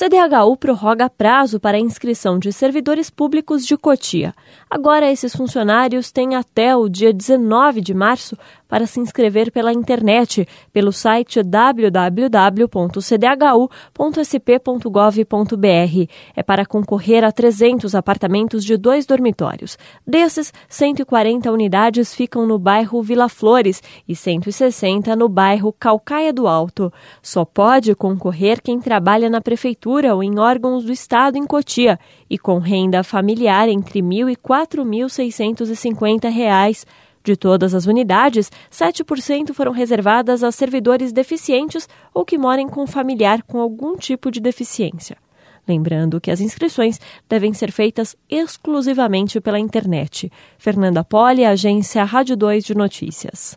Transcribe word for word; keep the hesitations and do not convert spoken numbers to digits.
C D H U prorroga prazo para a inscrição de servidores públicos de Cotia. Agora, esses funcionários têm até o dia dezenove de março para se inscrever pela internet, pelo site w w w ponto c d h u ponto s p ponto gov ponto b r. É para concorrer a trezentos apartamentos de dois dormitórios. Desses, cento e quarenta unidades ficam no bairro Vila Flores e cento e sessenta no bairro Calcaia do Alto. Só pode concorrer quem trabalha na prefeitura ou em órgãos do Estado em Cotia e com renda familiar entre mil e quatro mil seiscentos e cinquenta reais. De todas as unidades, sete por cento foram reservadas a servidores deficientes ou que morem com familiar com algum tipo de deficiência. Lembrando que as inscrições devem ser feitas exclusivamente pela internet. Fernanda Poli, Agência Rádio dois de Notícias.